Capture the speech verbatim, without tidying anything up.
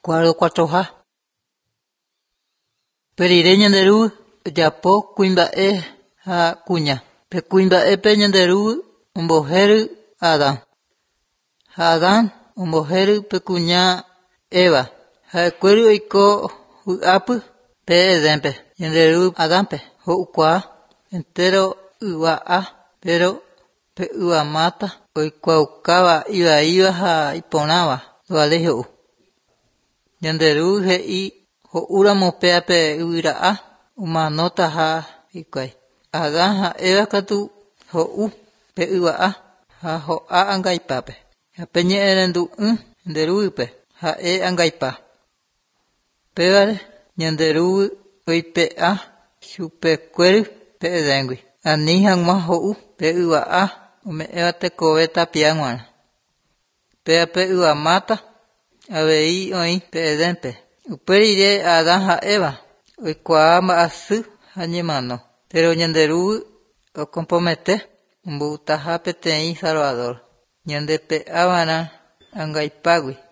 Cuadro cuatro J. Perire ñanderu yapo kuimba'e ha kuña. Pe kuimba'epe ñanderu ombohéry Adán. Ha Adán ombohéry pe kuña Eva. Ha'ekuéri oiko vy'ápy pe Edénpe. Ñanderu Adánpe ho'ukua entero yva'a, pero pe yvamata oikuaukáva ivaíva ha iporãva vale ho'u. Ñanderu he'i ho'úramo péape yvyra'a omanóta ha hikuái. Adán ha Eva katu ho'u pe yva'a ha ho'a angaipápe. Pe ñe'ẽ rendu'ỹ nderúpe ha'e angaipa. Pévare ñanderu oipe'a chupekuéri pe Edéngui. Ani hag̃ua ho'u pe yva'a ome'ẽva tekove tapia g̃uarã. Péape yvamata avei oĩ pe Edénpe. Upérire Adán ha Eva oikuaa mba'asy ha ñemano. Pero ñanderu okompromete ombo'utaha peteĩ Salvador. Ñandepe'ãva'erã angaipágui.